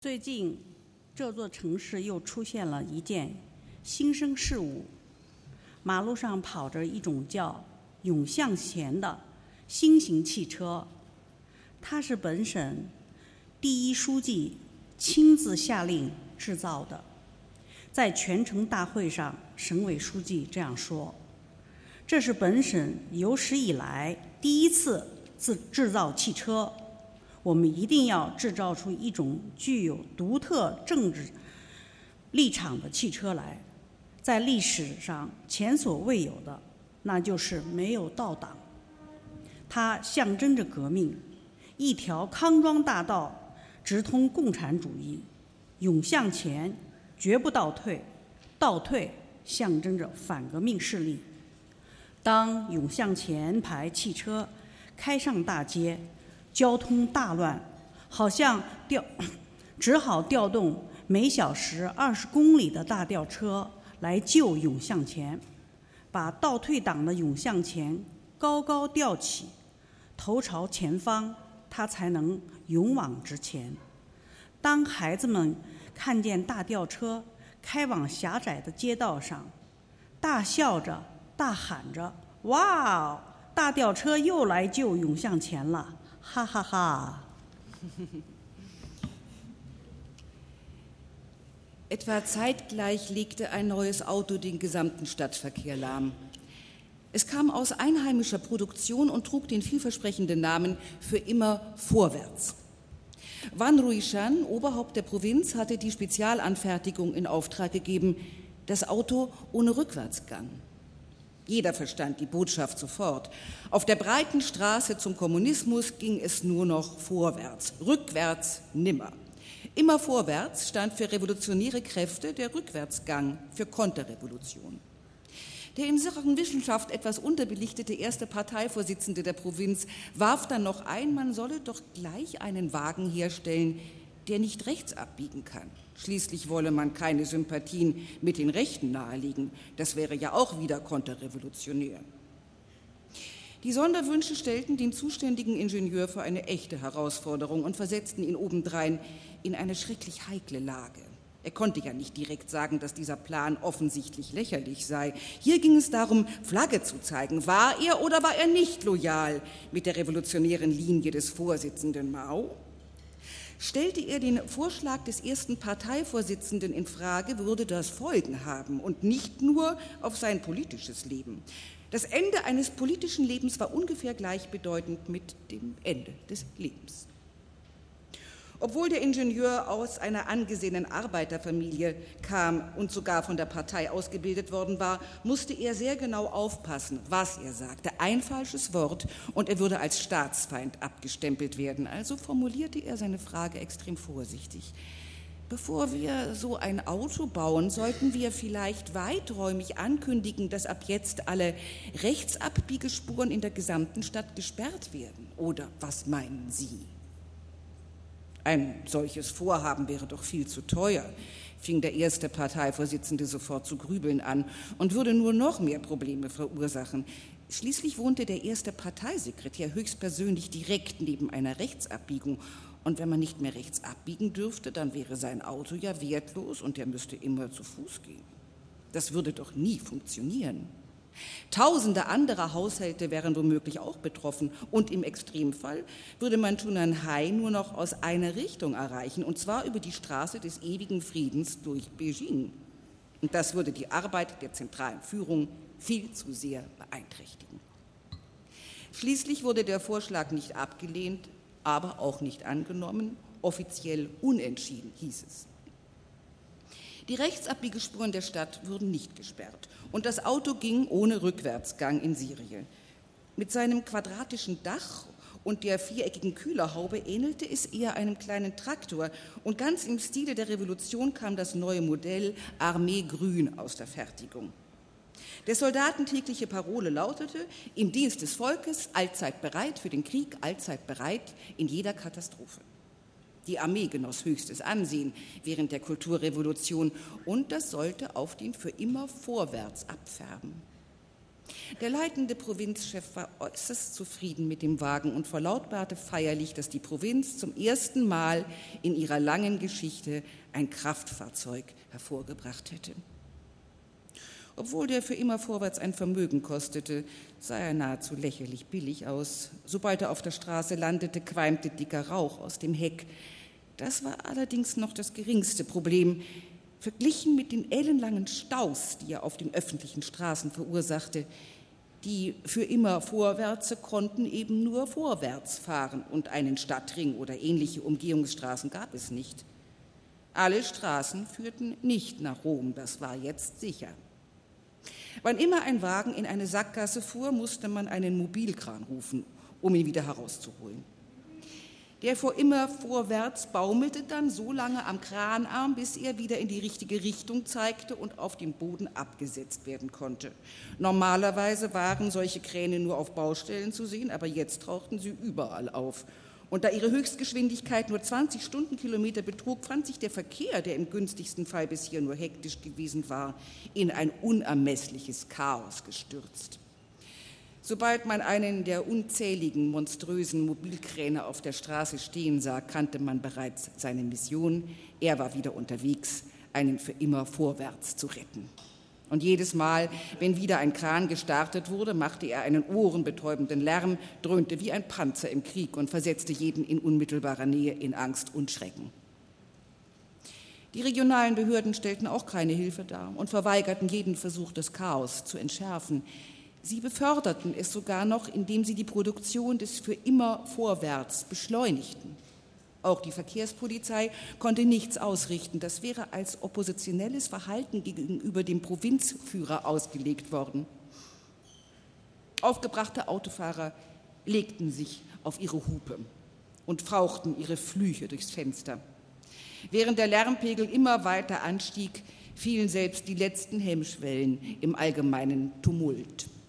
最近，这座城市又出现了一件新生事物，马路上跑着一种叫“永向前”的新型汽车，它是本省第一书记亲自下令制造的。在全城大会上，省委书记这样说：“这是本省有史以来第一次制造汽车。我们一定要制造出一种具有独特政治立场的汽车来，在历史上前所未有的，那就是没有倒档。它象征着革命，一条康庄大道直通共产主义，永向前，绝不倒退，倒退象征着反革命势力。当永向前排汽车开上大街，交通大乱，好像只好调动每小时20公里的大吊车来救永向前，把倒退档的永向前高高吊起，头朝前方，它才能勇往直前。当孩子们看见大吊车开往狭窄的街道上，大笑着大喊着：“哇，大吊车又来救永向前了！”哈哈哈。 Etwa zeitgleich legte ein neues Auto den gesamten Stadtverkehr lahm. Es kam aus einheimischer Produktion und trug den vielversprechenden Namen „Für immer vorwärts“. Wan Ruishan, Oberhaupt der Provinz, hatte die Spezialanfertigung in Auftrag gegeben, das Auto ohne Rückwärtsgang. Jeder verstand die Botschaft sofort. Auf der breiten Straße zum Kommunismus ging es nur noch vorwärts, rückwärts nimmer. Immer vorwärts stand für revolutionäre Kräfte der Rückwärtsgang für Konterrevolution. Der in Sachen Wissenschaft etwas unterbelichtete erste Parteivorsitzende der Provinz warf dann noch ein, man solle doch gleich einen Wagen herstellen, der nicht rechts abbiegen kann. Schließlich wolle man keine Sympathien mit den Rechten nahelegen. Das wäre ja auch wieder konterrevolutionär. Die Sonderwünsche stellten den zuständigen Ingenieur vor eine echte Herausforderung und versetzten ihn obendrein in eine schrecklich heikle Lage. Er konnte ja nicht direkt sagen, dass dieser Plan offensichtlich lächerlich sei. Hier ging es darum, Flagge zu zeigen. War er oder war er nicht loyal mit der revolutionären Linie des Vorsitzenden Mao? Stellte er den Vorschlag des ersten Parteivorsitzenden in Frage, würde das Folgen haben und nicht nur auf sein politisches Leben. Das Ende eines politischen Lebens war ungefähr gleichbedeutend mit dem Ende des Lebens. Obwohl der Ingenieur aus einer angesehenen Arbeiterfamilie kam und sogar von der Partei ausgebildet worden war, musste er sehr genau aufpassen, was er sagte. Ein falsches Wort und er würde als Staatsfeind abgestempelt werden. Also formulierte er seine Frage extrem vorsichtig. Bevor wir so ein Auto bauen, sollten wir vielleicht weiträumig ankündigen, dass ab jetzt alle Rechtsabbiegespuren in der gesamten Stadt gesperrt werden. Oder was meinen Sie? Ein solches Vorhaben wäre doch viel zu teuer, fing der erste Parteivorsitzende sofort zu grübeln an und würde nur noch mehr Probleme verursachen. Schließlich wohnte der erste Parteisekretär höchstpersönlich direkt neben einer Rechtsabbiegung. Und wenn man nicht mehr rechts abbiegen dürfte, dann wäre sein Auto ja wertlos und er müsste immer zu Fuß gehen. Das würde doch nie funktionieren. Tausende anderer Haushalte wären womöglich auch betroffen und im Extremfall würde man Tunanhai nur noch aus einer Richtung erreichen, und zwar über die Straße des ewigen Friedens durch Beijing. Und das würde die Arbeit der zentralen Führung viel zu sehr beeinträchtigen. Schließlich wurde der Vorschlag nicht abgelehnt, aber auch nicht angenommen, offiziell unentschieden hieß es. Die Rechtsabbiegespuren der Stadt wurden nicht gesperrt und das Auto ging ohne Rückwärtsgang in Serie. Mit seinem quadratischen Dach und der viereckigen Kühlerhaube ähnelte es eher einem kleinen Traktor und ganz im Stile der Revolution kam das neue Modell Armee Grün aus der Fertigung. Der soldatentägliche Parole lautete: Im Dienst des Volkes, allzeit bereit für den Krieg, allzeit bereit in jeder Katastrophe. Die Armee genoss höchstes Ansehen während der Kulturrevolution und das sollte auf den für immer vorwärts abfärben. Der leitende Provinzchef war äußerst zufrieden mit dem Wagen und verlautbarte feierlich, dass die Provinz zum ersten Mal in ihrer langen Geschichte ein Kraftfahrzeug hervorgebracht hätte. Obwohl der für immer vorwärts ein Vermögen kostete, sah er nahezu lächerlich billig aus. Sobald er auf der Straße landete, qualmte dicker Rauch aus dem Heck. Das war allerdings noch das geringste Problem. Verglichen mit den ellenlangen Staus, die er auf den öffentlichen Straßen verursachte, die für immer Vorwärtse konnten eben nur vorwärts fahren und einen Stadtring oder ähnliche Umgehungsstraßen gab es nicht. Alle Straßen führten nicht nach Rom, das war jetzt sicher. Wann immer ein Wagen in eine Sackgasse fuhr, musste man einen Mobilkran rufen, um ihn wieder herauszuholen. Der fuhr immer vorwärts, baumelte dann so lange am Kranarm, bis er wieder in die richtige Richtung zeigte und auf den Boden abgesetzt werden konnte. Normalerweise waren solche Kräne nur auf Baustellen zu sehen, aber jetzt tauchten sie überall auf. Und da ihre Höchstgeschwindigkeit nur 20 Stundenkilometer betrug, fand sich der Verkehr, der im günstigsten Fall bisher nur hektisch gewesen war, in ein unermessliches Chaos gestürzt. Sobald man einen der unzähligen monströsen Mobilkräne auf der Straße stehen sah, kannte man bereits seine Mission. Er war wieder unterwegs, einen für immer vorwärts zu retten. Und jedes Mal, wenn wieder ein Kran gestartet wurde, machte er einen ohrenbetäubenden Lärm, dröhnte wie ein Panzer im Krieg und versetzte jeden in unmittelbarer Nähe in Angst und Schrecken. Die regionalen Behörden stellten auch keine Hilfe dar und verweigerten jeden Versuch, das Chaos zu entschärfen. Sie beförderten es sogar noch, indem sie die Produktion des für immer Vorwärts beschleunigten. Auch die Verkehrspolizei konnte nichts ausrichten. Das wäre als oppositionelles Verhalten gegenüber dem Provinzführer ausgelegt worden. Aufgebrachte Autofahrer legten sich auf ihre Hupe und fauchten ihre Flüche durchs Fenster. Während der Lärmpegel immer weiter anstieg, fielen selbst die letzten Hemmschwellen im allgemeinen Tumult.